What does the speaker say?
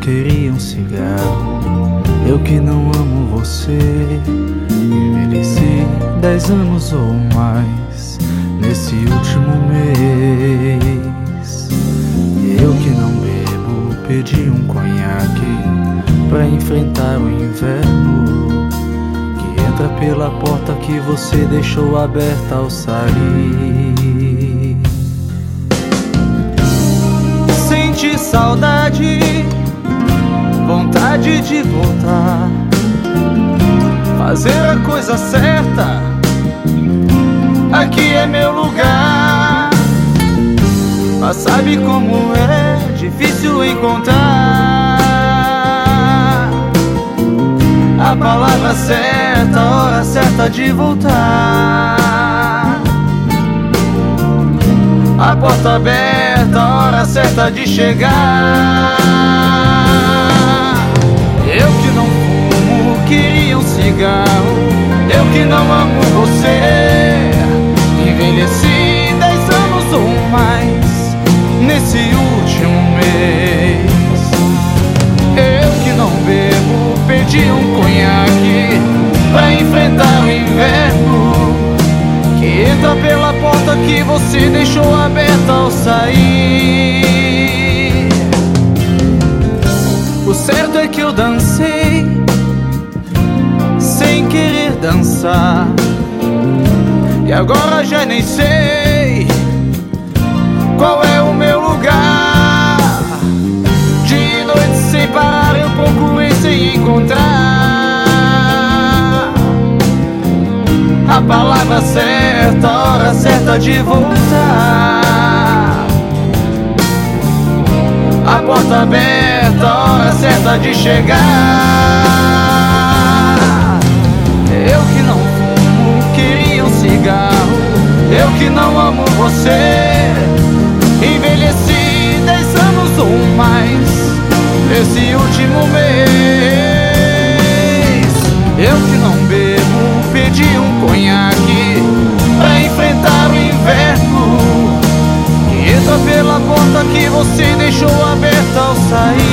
queria um cigarro. Eu que não amo você. Envelheci 10 anos ou mais nesse último mês. Eu que não bebo, pedi um conhaque pra enfrentar o inverno que entra pela porta que você deixou aberta ao sair. Senti saudade, vontade de voltar, fazer a coisa certa. Aqui é meu lugar, mas sabe como é difícil encontrar a palavra certa, a hora certa de voltar, a porta aberta, a hora certa de chegar. Eu que não fumo, queria um cigarro. Eu que não amo você. Envelheci 10 anos ou mais nesse último mês. Eu que não bebo, pedi um conhaque pra enfrentar o inverno que entra pela porta que você deixou aberta ao sair. O certo é que eu dancei sem querer dançar, e agora já nem sei qual é o meu lugar. De noite sem parar eu procurei sem encontrar a palavra certa, a hora certa de voltar, a porta aberta, a hora certa de chegar. Eu que não fumo, queria um cigarro. Eu que não amo você. Envelheci 10 anos ou mais nesse último mês. Eu que não bebo, pedi um conhaque pra enfrentar o inverno que entra pela porta que você deixou aberta ao sair.